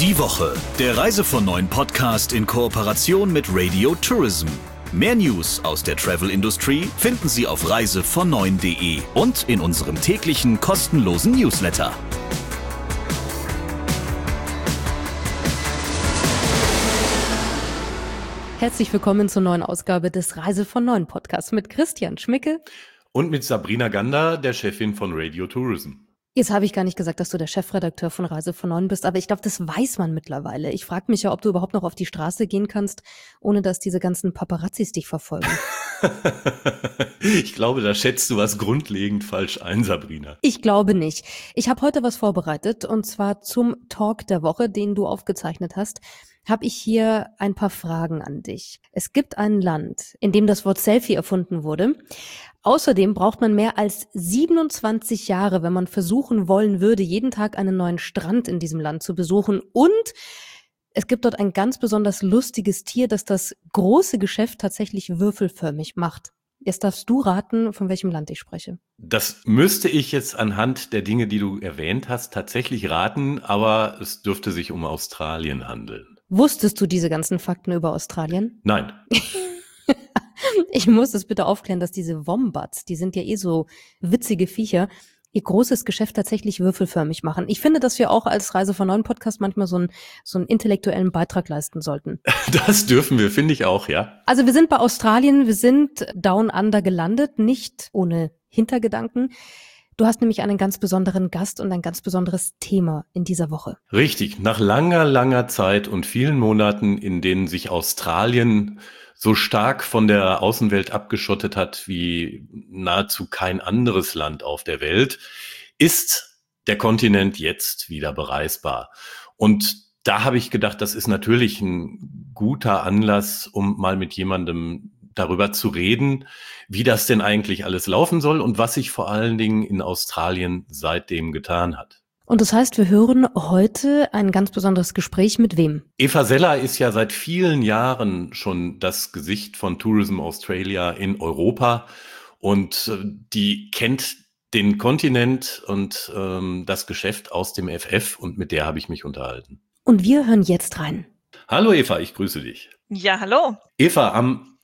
Die Woche, der Reise von Neuen Podcast in Kooperation mit Radio Tourism. Mehr News aus der Travel-Industrie finden Sie auf reisevonneun.de und in unserem täglichen kostenlosen Newsletter. Herzlich willkommen zur neuen Ausgabe des Reise von Neuen Podcasts mit Christian Schmicke und mit Sabrina Gander, der Chefin von Radio Tourism. Jetzt habe ich gar nicht gesagt, dass du der Chefredakteur von Reise von Neuen bist, aber ich glaube, das weiß man mittlerweile. Ich frage mich ja, ob du überhaupt noch auf die Straße gehen kannst, ohne dass diese ganzen Paparazzis dich verfolgen. Ich glaube, da schätzt du was grundlegend falsch ein, Sabrina. Ich glaube nicht. Ich habe heute was vorbereitet, und zwar zum Talk der Woche, den du aufgezeichnet hast, habe ich hier ein paar Fragen an dich. Es gibt ein Land, in dem das Wort Selfie erfunden wurde. Außerdem braucht man mehr als 27 Jahre, wenn man versuchen wollen würde, jeden Tag einen neuen Strand in diesem Land zu besuchen. Und es gibt dort ein ganz besonders lustiges Tier, das das große Geschäft tatsächlich würfelförmig macht. Jetzt darfst du raten, von welchem Land ich spreche. Das müsste ich jetzt anhand der Dinge, die du erwähnt hast, tatsächlich raten, aber es dürfte sich um Australien handeln. Wusstest du diese ganzen Fakten über Australien? Nein. Ich muss es bitte aufklären, dass diese Wombats, die sind ja eh so witzige Viecher, ihr großes Geschäft tatsächlich würfelförmig machen. Ich finde, dass wir auch als Reise von Neuen Podcast manchmal so einen intellektuellen Beitrag leisten sollten. Das dürfen wir, finde ich auch, ja. Also wir sind bei Australien, wir sind Down Under gelandet, nicht ohne Hintergedanken. Du hast nämlich einen ganz besonderen Gast und ein ganz besonderes Thema in dieser Woche. Richtig, nach langer, langer Zeit und vielen Monaten, in denen sich Australien so stark von der Außenwelt abgeschottet hat wie nahezu kein anderes Land auf der Welt, ist der Kontinent jetzt wieder bereisbar. Und da habe ich gedacht, das ist natürlich ein guter Anlass, um mal mit jemandem darüber zu reden, wie das denn eigentlich alles laufen soll und was sich vor allen Dingen in Australien seitdem getan hat. Und das heißt, wir hören heute ein ganz besonderes Gespräch mit wem? Eva Seller ist ja seit vielen Jahren schon das Gesicht von Tourism Australia in Europa und die kennt den Kontinent und das Geschäft aus dem FF und mit der habe ich mich unterhalten. Und wir hören jetzt rein. Hallo Eva, ich grüße dich. Ja, hallo. Eva, am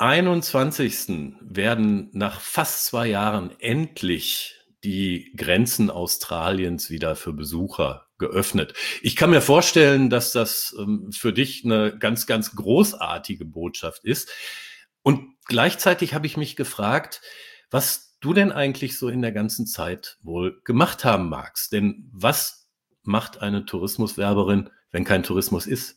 21. werden nach fast 2 Jahren endlich die Grenzen Australiens wieder für Besucher geöffnet. Ich kann mir vorstellen, dass das für dich eine ganz, ganz großartige Botschaft ist. Und gleichzeitig habe ich mich gefragt, was du denn eigentlich so in der ganzen Zeit wohl gemacht haben magst. Denn was macht eine Tourismuswerberin, wenn kein Tourismus ist?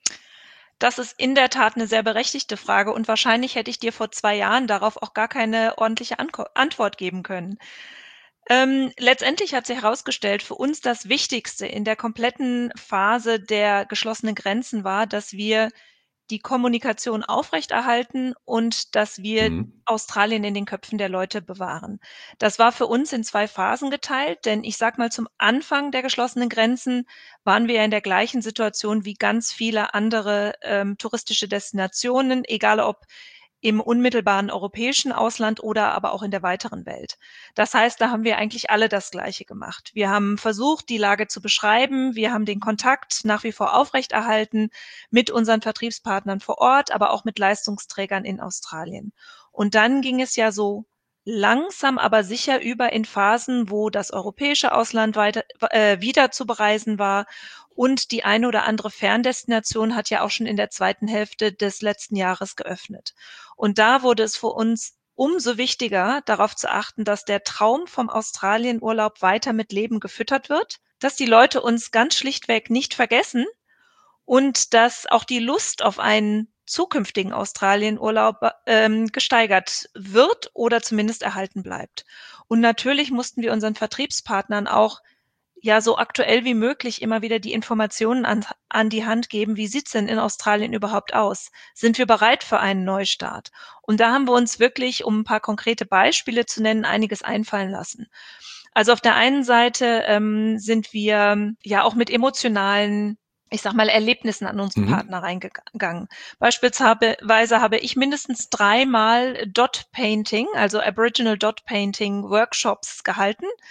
Das ist in der Tat eine sehr berechtigte Frage und wahrscheinlich hätte ich dir vor 2 Jahren darauf auch gar keine ordentliche Antwort geben können. Letztendlich hat sich herausgestellt, für uns das Wichtigste in der kompletten Phase der geschlossenen Grenzen war, dass wir die Kommunikation aufrechterhalten und dass wir Australien in den Köpfen der Leute bewahren. Das war für uns in 2 Phasen geteilt, denn ich sage mal, zum Anfang der geschlossenen Grenzen waren wir ja in der gleichen Situation wie ganz viele andere touristische Destinationen, egal ob im unmittelbaren europäischen Ausland oder aber auch in der weiteren Welt. Das heißt, da haben wir eigentlich alle das Gleiche gemacht. Wir haben versucht, die Lage zu beschreiben. Wir haben den Kontakt nach wie vor aufrechterhalten mit unseren Vertriebspartnern vor Ort, aber auch mit Leistungsträgern in Australien. Und dann ging es ja so langsam, aber sicher über in Phasen, wo das europäische Ausland wieder zu bereisen war. Und die eine oder andere Ferndestination hat ja auch schon in der zweiten Hälfte des letzten Jahres geöffnet. Und da wurde es für uns umso wichtiger, darauf zu achten, dass der Traum vom Australienurlaub weiter mit Leben gefüttert wird, dass die Leute uns ganz schlichtweg nicht vergessen und dass auch die Lust auf einen zukünftigen Australienurlaub gesteigert wird oder zumindest erhalten bleibt. Und natürlich mussten wir unseren Vertriebspartnern auch ja so aktuell wie möglich immer wieder die Informationen an die Hand geben, wie sieht's denn in Australien überhaupt aus? Sind wir bereit für einen Neustart? Und da haben wir uns wirklich, um ein paar konkrete Beispiele zu nennen, einiges einfallen lassen. Also auf der einen Seite sind wir ja auch mit emotionalen, ich sag mal, Erlebnissen an unsere Partner reingegangen. Beispielsweise habe ich mindestens 3-mal Dot Painting, also Aboriginal Dot Painting Workshops gehalten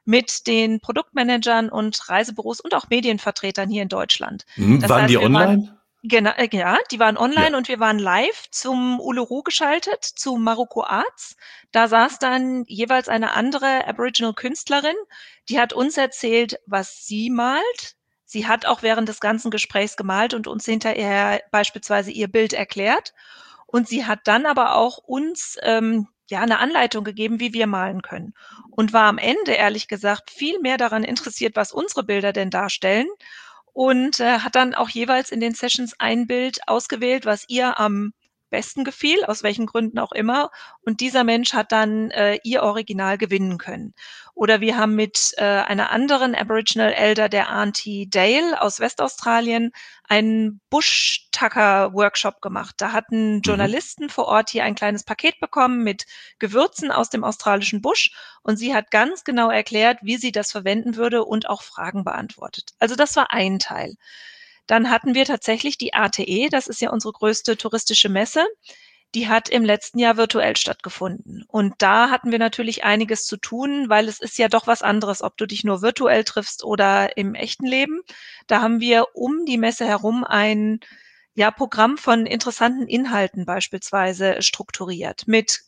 mit den Produktmanagern und Reisebüros und auch Medienvertretern hier in Deutschland. Das Waren heißt, die wir online? Genau, ja, die waren online Ja. und wir waren live zum Uluru geschaltet, zu Maroko Arts. Da saß dann jeweils eine andere Aboriginal-Künstlerin, die hat uns erzählt, was sie malt. Sie hat auch während des ganzen Gesprächs gemalt und uns hinterher beispielsweise ihr Bild erklärt. Und sie hat dann aber auch uns ja eine Anleitung gegeben, wie wir malen können. Und war am Ende, ehrlich gesagt, viel mehr daran interessiert, was unsere Bilder denn darstellen, und hat dann auch jeweils in den Sessions ein Bild ausgewählt, was ihr am besten gefiel, aus welchen Gründen auch immer. Und dieser Mensch hat dann ihr Original gewinnen können. Oder wir haben mit einer anderen Aboriginal Elder, der Auntie Dale aus Westaustralien, einen Bush-Tucker-Workshop gemacht. Da hatten Mhm. Journalisten vor Ort hier ein kleines Paket bekommen mit Gewürzen aus dem australischen Busch, und sie hat ganz genau erklärt, wie sie das verwenden würde und auch Fragen beantwortet. Also das war ein Teil. Dann hatten wir tatsächlich die ATE, das ist ja unsere größte touristische Messe. Die hat im letzten Jahr virtuell stattgefunden. Und da hatten wir natürlich einiges zu tun, weil es ist ja doch was anderes, ob du dich nur virtuell triffst oder im echten Leben. Da haben wir um die Messe herum ein Programm von interessanten Inhalten beispielsweise strukturiert mit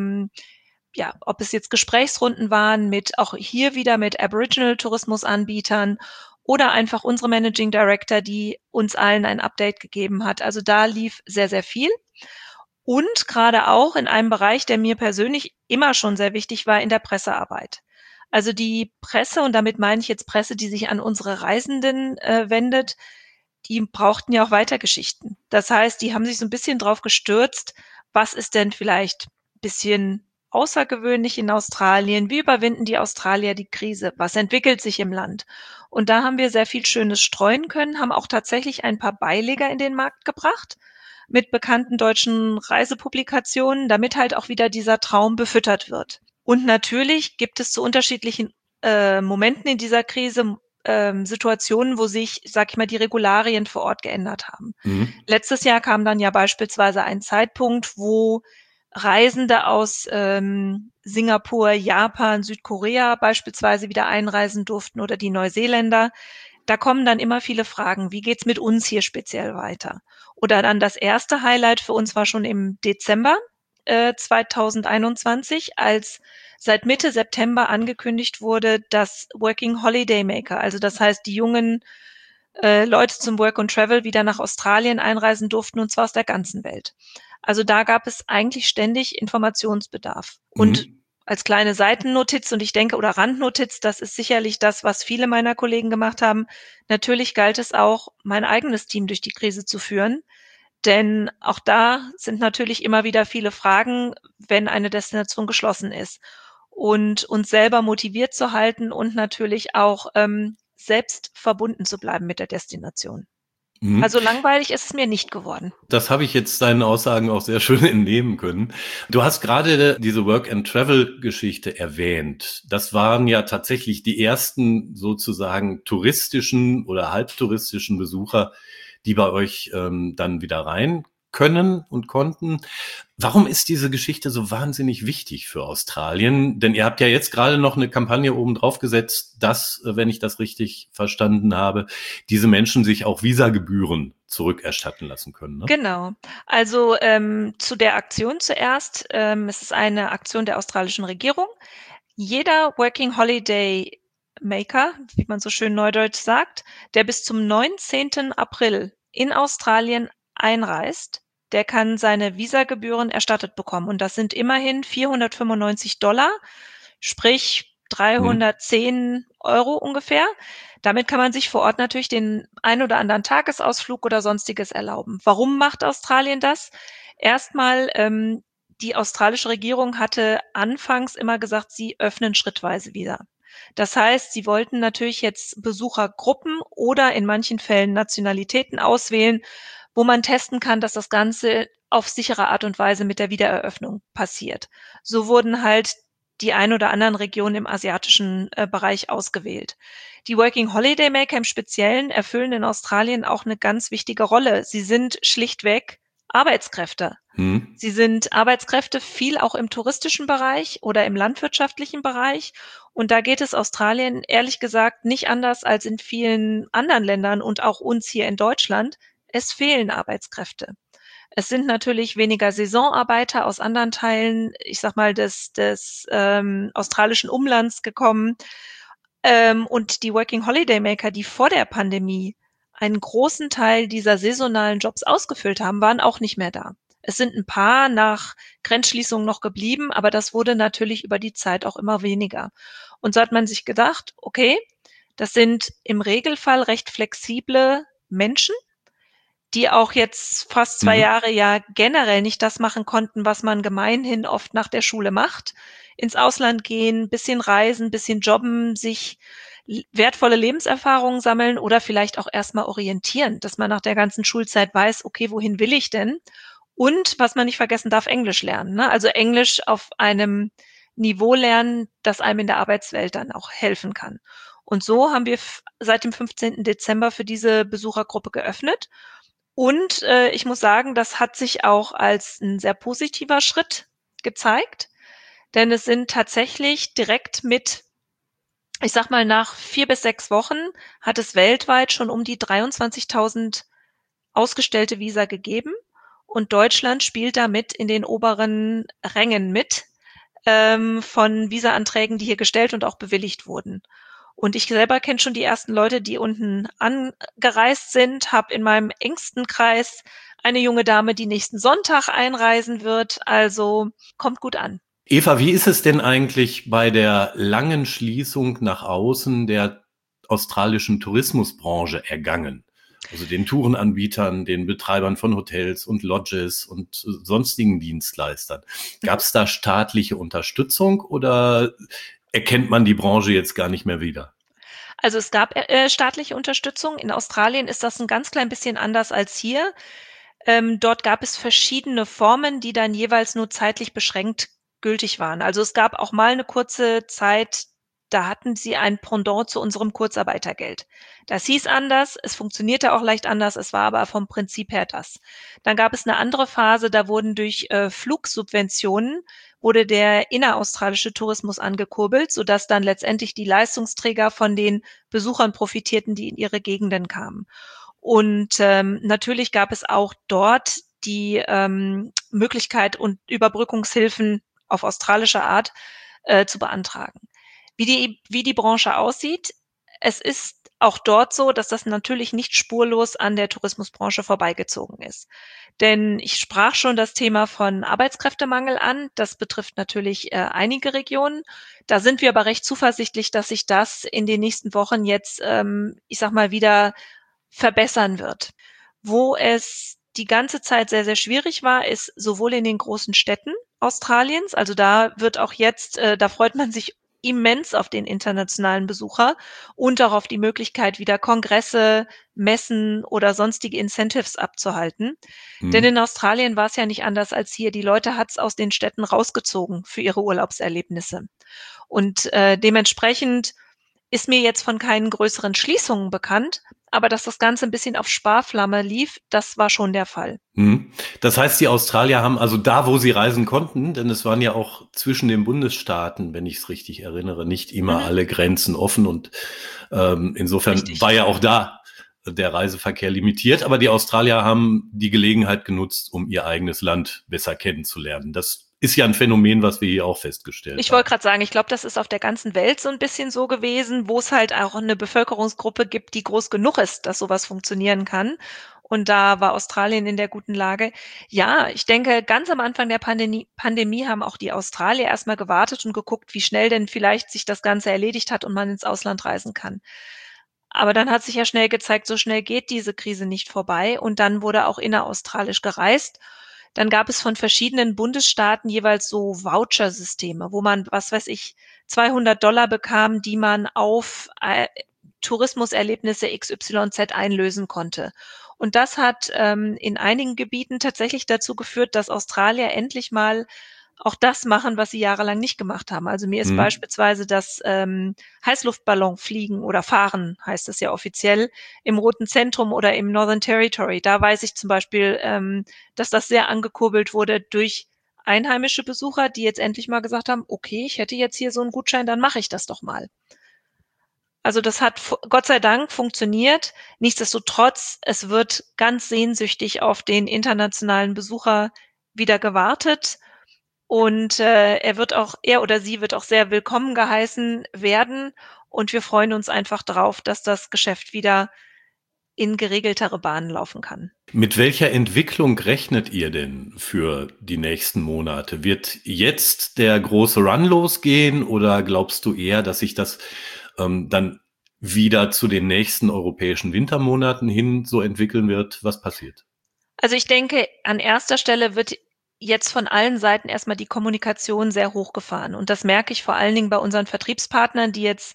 ob es jetzt Gesprächsrunden waren mit auch hier wieder mit Aboriginal-Tourismusanbietern oder einfach unsere Managing Director, die uns allen ein Update gegeben hat. Also da lief sehr, sehr viel. Und gerade auch in einem Bereich, der mir persönlich immer schon sehr wichtig war, in der Pressearbeit. Also die Presse, und damit meine ich jetzt Presse, die sich an unsere Reisenden wendet, die brauchten ja auch weiter Geschichten. Das heißt, die haben sich so ein bisschen drauf gestürzt, was ist denn vielleicht ein bisschen außergewöhnlich in Australien? Wie überwinden die Australier die Krise? Was entwickelt sich im Land? Und da haben wir sehr viel Schönes streuen können, haben auch tatsächlich ein paar Beileger in den Markt gebracht mit bekannten deutschen Reisepublikationen, damit halt auch wieder dieser Traum befüttert wird. Und natürlich gibt es zu unterschiedlichen Momenten in dieser Krise Situationen, wo sich, sag ich mal, die Regularien vor Ort geändert haben. Mhm. Letztes Jahr kam dann ja beispielsweise ein Zeitpunkt, wo Reisende aus Singapur, Japan, Südkorea beispielsweise wieder einreisen durften oder die Neuseeländer. Da kommen dann immer viele Fragen, wie geht's mit uns hier speziell weiter? Oder dann das erste Highlight für uns war schon im Dezember 2021, als seit Mitte September angekündigt wurde, dass Working Holiday Maker, also das heißt die jungen Leute zum Work and Travel wieder nach Australien einreisen durften, und zwar aus der ganzen Welt. Also da gab es eigentlich ständig Informationsbedarf. Und Mhm. als kleine Seitennotiz, und ich denke, oder Randnotiz, das ist sicherlich das, was viele meiner Kollegen gemacht haben. Natürlich galt es auch, mein eigenes Team durch die Krise zu führen. Denn auch da sind natürlich immer wieder viele Fragen, wenn eine Destination geschlossen ist. Und uns selber motiviert zu halten und natürlich auch selbst verbunden zu bleiben mit der Destination. Mhm. Also langweilig ist es mir nicht geworden. Das habe ich jetzt deinen Aussagen auch sehr schön entnehmen können. Du hast gerade diese Work-and-Travel-Geschichte erwähnt. Das waren ja tatsächlich die ersten sozusagen touristischen oder halbtouristischen Besucher, die bei euch dann wieder rein können und konnten. Warum ist diese Geschichte so wahnsinnig wichtig für Australien? Denn ihr habt ja jetzt gerade noch eine Kampagne oben drauf gesetzt, dass, wenn ich das richtig verstanden habe, diese Menschen sich auch Visagebühren zurückerstatten lassen können, ne? Genau. Also zu der Aktion zuerst. Es ist eine Aktion der australischen Regierung. Jeder Working Holiday Maker, wie man so schön neudeutsch sagt, der bis zum 19. April in Australien einreist, der kann seine Visagebühren erstattet bekommen. Und das sind immerhin $495, sprich Mhm. 310 Euro ungefähr. Damit kann man sich vor Ort natürlich den ein oder anderen Tagesausflug oder Sonstiges erlauben. Warum macht Australien das? Erstmal, die australische Regierung hatte anfangs immer gesagt, sie öffnen schrittweise wieder. Das heißt, sie wollten natürlich jetzt Besuchergruppen oder in manchen Fällen Nationalitäten auswählen, wo man testen kann, dass das Ganze auf sichere Art und Weise mit der Wiedereröffnung passiert. So wurden halt die ein oder anderen Regionen im asiatischen Bereich ausgewählt. Die Working Holiday Maker im Speziellen erfüllen in Australien auch eine ganz wichtige Rolle. Sie sind schlichtweg Arbeitskräfte. Sie sind Arbeitskräfte viel auch im touristischen Bereich oder im landwirtschaftlichen Bereich. Und da geht es Australien ehrlich gesagt nicht anders als in vielen anderen Ländern und auch uns hier in Deutschland. Es fehlen Arbeitskräfte. Es sind natürlich weniger Saisonarbeiter aus anderen Teilen, ich sag mal, des australischen Umlands gekommen. Und die Working Holiday Maker, die vor der Pandemie einen großen Teil dieser saisonalen Jobs ausgefüllt haben, waren auch nicht mehr da. Es sind ein paar nach Grenzschließungen noch geblieben, aber das wurde natürlich über die Zeit auch immer weniger. Und so hat man sich gedacht, okay, das sind im Regelfall recht flexible Menschen, die auch jetzt fast 2 Jahre ja generell nicht das machen konnten, was man gemeinhin oft nach der Schule macht. Ins Ausland gehen, bisschen reisen, bisschen jobben, sich wertvolle Lebenserfahrungen sammeln oder vielleicht auch erstmal orientieren, dass man nach der ganzen Schulzeit weiß, okay, wohin will ich denn? Und was man nicht vergessen darf, Englisch lernen. Ne? Also Englisch auf einem Niveau lernen, das einem in der Arbeitswelt dann auch helfen kann. Und so haben wir seit dem 15. Dezember für diese Besuchergruppe geöffnet. Und ich muss sagen, das hat sich auch als ein sehr positiver Schritt gezeigt, denn es sind tatsächlich direkt mit, ich sag mal, nach 4 bis 6 Wochen hat es weltweit schon um die 23.000 ausgestellte Visa gegeben. Und Deutschland spielt damit in den oberen Rängen mit von Visa-Anträgen, die hier gestellt und auch bewilligt wurden. Und ich selber kenne schon die ersten Leute, die unten angereist sind, habe in meinem engsten Kreis eine junge Dame, die nächsten Sonntag einreisen wird. Also kommt gut an. Eva, wie ist es denn eigentlich bei der langen Schließung nach außen der australischen Tourismusbranche ergangen? Also den Tourenanbietern, den Betreibern von Hotels und Lodges und sonstigen Dienstleistern. Gab es da staatliche Unterstützung oder erkennt man die Branche jetzt gar nicht mehr wieder? Also es gab staatliche Unterstützung. In Australien ist das ein ganz klein bisschen anders als hier. Dort gab es verschiedene Formen, die dann jeweils nur zeitlich beschränkt gültig waren. Also es gab auch mal eine kurze Zeit, da hatten sie ein Pendant zu unserem Kurzarbeitergeld. Das hieß anders, es funktionierte auch leicht anders, es war aber vom Prinzip her das. Dann gab es eine andere Phase, da wurden durch Flugsubventionen wurde der inneraustralische Tourismus angekurbelt, sodass dann letztendlich die Leistungsträger von den Besuchern profitierten, die in ihre Gegenden kamen. Und natürlich gab es auch dort die Möglichkeit und Überbrückungshilfen auf australische Art zu beantragen. Wie die Branche aussieht, es ist auch dort so, dass das natürlich nicht spurlos an der Tourismusbranche vorbeigezogen ist. Denn ich sprach schon das Thema von Arbeitskräftemangel an. Das betrifft natürlich einige Regionen. Da sind wir aber recht zuversichtlich, dass sich das in den nächsten Wochen jetzt, ich sag mal, wieder verbessern wird. Wo es die ganze Zeit sehr, sehr schwierig war, ist sowohl in den großen Städten Australiens, also da wird auch jetzt, da freut man sich immens auf den internationalen Besucher und auch auf die Möglichkeit, wieder Kongresse, Messen oder sonstige Incentives abzuhalten. Denn in Australien war es ja nicht anders als hier. Die Leute hat's aus den Städten rausgezogen für ihre Urlaubserlebnisse. Und dementsprechend ist mir jetzt von keinen größeren Schließungen bekannt, aber dass das Ganze ein bisschen auf Sparflamme lief, das war schon der Fall. Das heißt, die Australier haben also da, wo sie reisen konnten, denn es waren ja auch zwischen den Bundesstaaten, wenn ich es richtig erinnere, nicht immer alle Grenzen offen und insofern Richtig. war ja auch da der Reiseverkehr limitiert, aber die Australier haben die Gelegenheit genutzt, um ihr eigenes Land besser kennenzulernen. Das ist ja ein Phänomen, was wir hier auch festgestellt haben. Ich wollte gerade sagen, ich glaube, das ist auf der ganzen Welt so ein bisschen so gewesen, wo es halt auch eine Bevölkerungsgruppe gibt, die groß genug ist, dass sowas funktionieren kann. Und da war Australien in der guten Lage. Ja, ich denke, ganz am Anfang der Pandemie haben auch die Australier erstmal gewartet und geguckt, wie schnell denn vielleicht sich das Ganze erledigt hat und man ins Ausland reisen kann. Aber dann hat sich ja schnell gezeigt, so schnell geht diese Krise nicht vorbei. Und dann wurde auch inneraustralisch gereist. Dann gab es von verschiedenen Bundesstaaten jeweils so Vouchersysteme, wo man, was weiß ich, $200 bekam, die man auf Tourismuserlebnisse XYZ einlösen konnte. Und das hat in einigen Gebieten tatsächlich dazu geführt, dass Australier endlich mal auch das machen, was sie jahrelang nicht gemacht haben. Also mir ist beispielsweise das Heißluftballon fliegen oder fahren, heißt es ja offiziell, im Roten Zentrum oder im Northern Territory. Da weiß ich zum Beispiel, dass das sehr angekurbelt wurde durch einheimische Besucher, die jetzt endlich mal gesagt haben, okay, ich hätte jetzt hier so einen Gutschein, dann mache ich das doch mal. Also das hat Gott sei Dank funktioniert. Nichtsdestotrotz, es wird ganz sehnsüchtig auf den internationalen Besucher wieder gewartet. Und er oder sie wird auch sehr willkommen geheißen werden. Und wir freuen uns einfach drauf, dass das Geschäft wieder in geregeltere Bahnen laufen kann. Mit welcher Entwicklung rechnet ihr denn für die nächsten Monate? Wird jetzt der große Run losgehen oder glaubst du eher, dass sich das dann wieder zu den nächsten europäischen Wintermonaten hin so entwickeln wird? Was passiert? Also ich denke, an erster Stelle wird jetzt von allen Seiten erstmal die Kommunikation sehr hochgefahren. Und das merke ich vor allen Dingen bei unseren Vertriebspartnern, die jetzt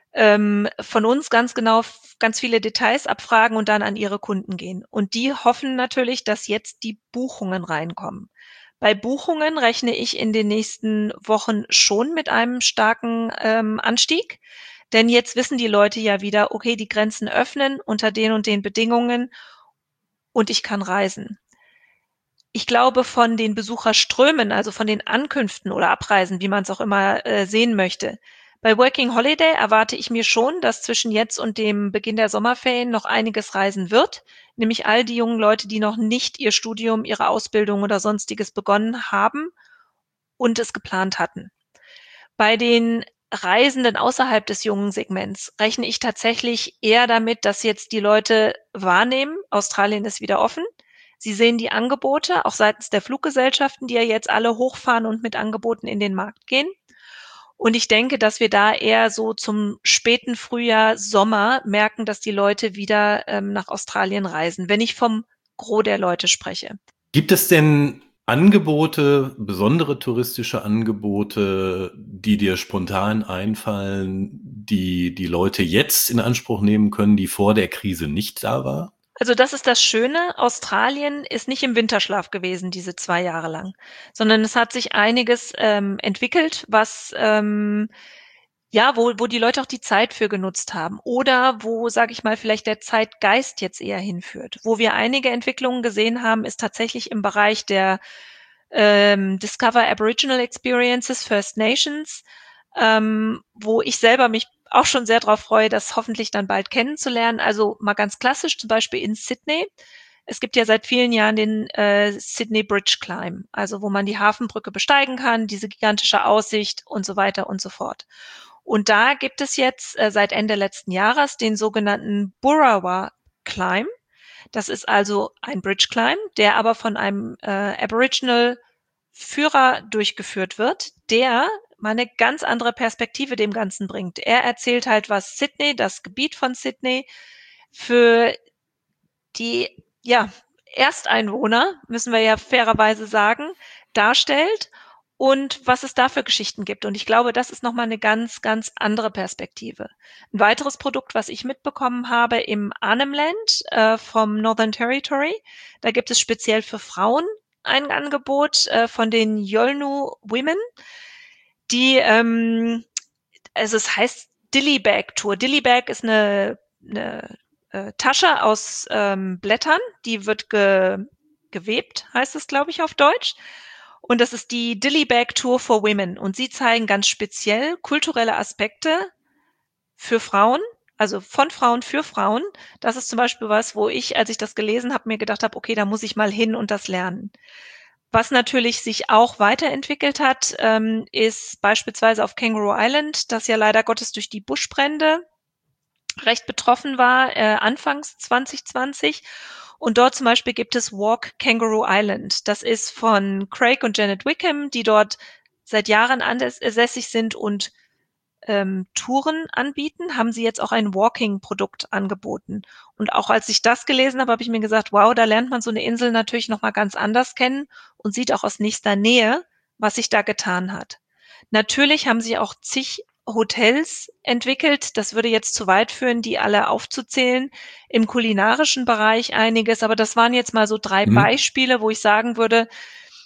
von uns ganz genau ganz viele Details abfragen und dann an ihre Kunden gehen. Und die hoffen natürlich, dass jetzt die Buchungen reinkommen. Bei Buchungen rechne ich in den nächsten Wochen schon mit einem starken Anstieg. Denn jetzt wissen die Leute ja wieder, okay, die Grenzen öffnen unter den und den Bedingungen und ich kann reisen. Ich glaube, von den Besucherströmen, also von den Ankünften oder Abreisen, wie man es auch immer sehen möchte, bei Working Holiday erwarte ich mir schon, dass zwischen jetzt und dem Beginn der Sommerferien noch einiges reisen wird, nämlich all die jungen Leute, die noch nicht ihr Studium, ihre Ausbildung oder sonstiges begonnen haben und es geplant hatten. Bei den Reisenden außerhalb des jungen Segments rechne ich tatsächlich eher damit, dass jetzt die Leute wahrnehmen, Australien ist wieder offen. Sie sehen die Angebote, auch seitens der Fluggesellschaften, die ja jetzt alle hochfahren und mit Angeboten in den Markt gehen. Und ich denke, dass wir da eher so zum späten Frühjahr, Sommer merken, dass die Leute wieder nach Australien reisen, wenn ich vom Gros der Leute spreche. Gibt es denn Angebote, besondere touristische Angebote, die dir spontan einfallen, die die Leute jetzt in Anspruch nehmen können, die vor der Krise nicht da war? Also das ist das Schöne. Australien ist nicht im Winterschlaf gewesen, diese 2 Jahre lang, sondern es hat sich einiges entwickelt, was wo die Leute auch die Zeit für genutzt haben oder wo, sage ich mal, vielleicht der Zeitgeist jetzt eher hinführt. Wo wir einige Entwicklungen gesehen haben, ist tatsächlich im Bereich der Discover Aboriginal Experiences, First Nations, wo ich selber mich auch schon sehr darauf freue, das hoffentlich dann bald kennenzulernen. Also mal ganz klassisch, zum Beispiel in Sydney. Es gibt ja seit vielen Jahren den Sydney Bridge Climb, also wo man die Hafenbrücke besteigen kann, diese gigantische Aussicht und so weiter und so fort. Und da gibt es jetzt seit Ende letzten Jahres den sogenannten Burrawa Climb. Das ist also ein Bridge Climb, der aber von einem Aboriginal Führer durchgeführt wird, der mal eine ganz andere Perspektive dem Ganzen bringt. Er erzählt halt, was Sydney, das Gebiet von Sydney, für die Ersteinwohner, müssen wir ja fairerweise sagen, darstellt und was es da für Geschichten gibt. Und ich glaube, das ist nochmal eine ganz, ganz andere Perspektive. Ein weiteres Produkt, was ich mitbekommen habe im Arnhem Land vom Northern Territory, da gibt es speziell für Frauen ein Angebot von den Yolnu Women, die, also es heißt Dilly Bag Tour. Dilly Bag ist eine Tasche aus Blättern, die wird gewebt, heißt es, glaube ich, auf Deutsch. Und das ist die Dilly Bag Tour for Women. Und sie zeigen ganz speziell kulturelle Aspekte für Frauen, also von Frauen für Frauen. Das ist zum Beispiel was, wo ich, als ich das gelesen habe, mir gedacht habe, okay, da muss ich mal hin und das lernen. Was natürlich sich auch weiterentwickelt hat, ist beispielsweise auf Kangaroo Island, das ja leider Gottes durch die Buschbrände recht betroffen war, anfangs 2020. Und dort zum Beispiel gibt es Walk Kangaroo Island. Das ist von Craig und Janet Wickham, die dort seit Jahren ansässig sind und Touren anbieten, haben sie jetzt auch ein Walking-Produkt angeboten. Und auch als ich das gelesen habe, habe ich mir gesagt, wow, da lernt man so eine Insel natürlich nochmal ganz anders kennen und sieht auch aus nächster Nähe, was sich da getan hat. Natürlich haben sie auch zig Hotels entwickelt. Das würde jetzt zu weit führen, die alle aufzuzählen. Im kulinarischen Bereich einiges, aber das waren jetzt mal so 3 Beispiele, wo ich sagen würde,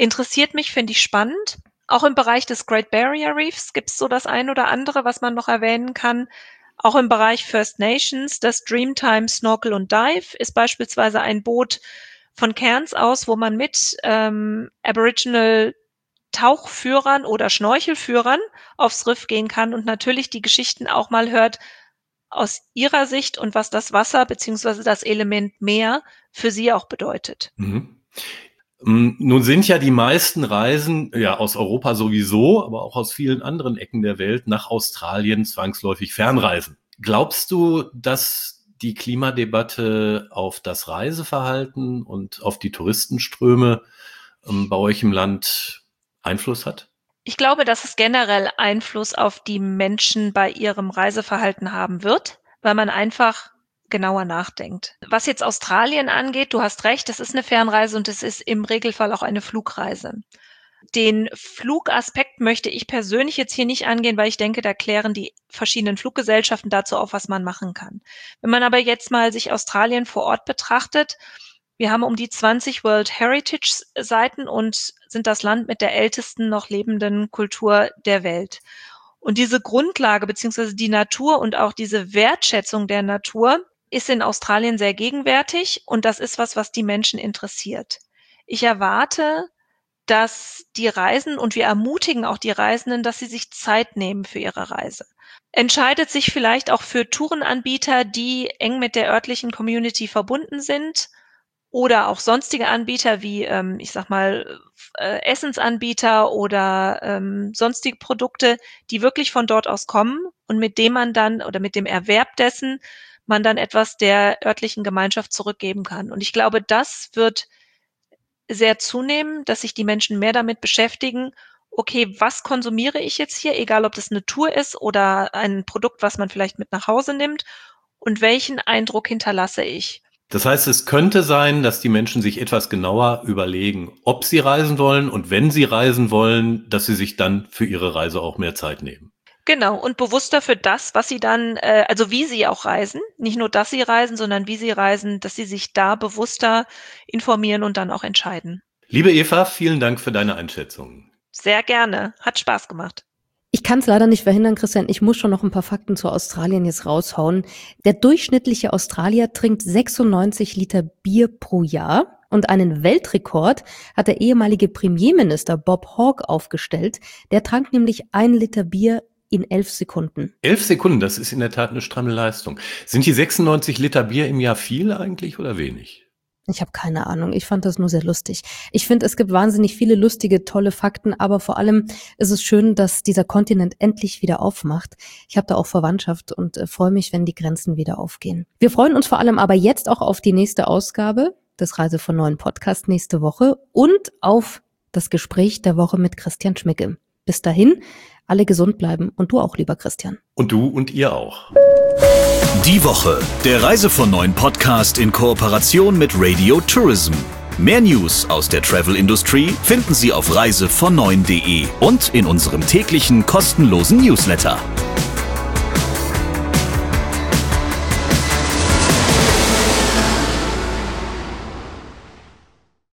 Interessiert mich, finde ich spannend. Auch im Bereich des Great Barrier Reefs gibt es so das ein oder andere, was man noch erwähnen kann. Auch im Bereich First Nations, das Dreamtime Snorkel und Dive ist beispielsweise ein Boot von Cairns aus, wo man mit Aboriginal Tauchführern oder Schnorchelführern aufs Riff gehen kann und natürlich die Geschichten auch mal hört aus ihrer Sicht und was das Wasser bzw. das Element Meer für sie auch bedeutet. Mhm. Nun sind ja die meisten Reisen, ja aus Europa sowieso, aber auch aus vielen anderen Ecken der Welt nach Australien zwangsläufig Fernreisen. Glaubst du, dass die Klimadebatte auf das Reiseverhalten und auf die Touristenströme bei euch im Land Einfluss hat? Ich glaube, dass es generell Einfluss auf die Menschen bei ihrem Reiseverhalten haben wird, weil man einfach genauer nachdenkt. Was jetzt Australien angeht, du hast recht, es ist eine Fernreise und es ist im Regelfall auch eine Flugreise. Den Flugaspekt möchte ich persönlich jetzt hier nicht angehen, weil ich denke, da klären die verschiedenen Fluggesellschaften dazu auf, was man machen kann. Wenn man aber jetzt mal sich Australien vor Ort betrachtet, wir haben um die 20 World Heritage Seiten und sind das Land mit der ältesten noch lebenden Kultur der Welt. Und diese Grundlage beziehungsweise die Natur und auch diese Wertschätzung der Natur ist in Australien sehr gegenwärtig und das ist was die Menschen interessiert. Ich erwarte, dass die Reisen und wir ermutigen auch die Reisenden, dass sie sich Zeit nehmen für ihre Reise. Entscheidet sich vielleicht auch für Tourenanbieter, die eng mit der örtlichen Community verbunden sind, oder auch sonstige Anbieter wie, Essensanbieter oder sonstige Produkte, die wirklich von dort aus kommen und mit dem man dann oder mit dem Erwerb dessen man dann etwas der örtlichen Gemeinschaft zurückgeben kann. Und ich glaube, das wird sehr zunehmen, dass sich die Menschen mehr damit beschäftigen, okay, was konsumiere ich jetzt hier, egal ob das eine Tour ist oder ein Produkt, was man vielleicht mit nach Hause nimmt und welchen Eindruck hinterlasse ich. Das heißt, es könnte sein, dass die Menschen sich etwas genauer überlegen, ob sie reisen wollen und wenn sie reisen wollen, dass sie sich dann für ihre Reise auch mehr Zeit nehmen. Genau, und bewusster für das, was sie dann, also wie sie auch reisen, nicht nur, dass sie reisen, sondern wie sie reisen, dass sie sich da bewusster informieren und dann auch entscheiden. Liebe Eva, vielen Dank für deine Einschätzung. Sehr gerne, hat Spaß gemacht. Ich kann es leider nicht verhindern, Christian, ich muss schon noch ein paar Fakten zu Australien jetzt raushauen. Der durchschnittliche Australier trinkt 96 Liter Bier pro Jahr und einen Weltrekord hat der ehemalige Premierminister Bob Hawke aufgestellt. Der trank nämlich 1 Liter Bier in 11 Sekunden. 11 Sekunden, das ist in der Tat eine stramme Leistung. Sind die 96 Liter Bier im Jahr viel eigentlich oder wenig? Ich habe keine Ahnung. Ich fand das nur sehr lustig. Ich finde, es gibt wahnsinnig viele lustige, tolle Fakten, aber vor allem ist es schön, dass dieser Kontinent endlich wieder aufmacht. Ich habe da auch Verwandtschaft und freue mich, wenn die Grenzen wieder aufgehen. Wir freuen uns vor allem aber jetzt auch auf die nächste Ausgabe des Reise von Neuen Podcast nächste Woche und auf das Gespräch der Woche mit Christian Schmicke. Bis dahin, alle gesund bleiben und du auch, lieber Christian. Und du und ihr auch. Die Woche, der Reise von Neuen Podcast in Kooperation mit Radio Tourism. Mehr News aus der Travel Industry finden Sie auf reisevon9.de und in unserem täglichen kostenlosen Newsletter.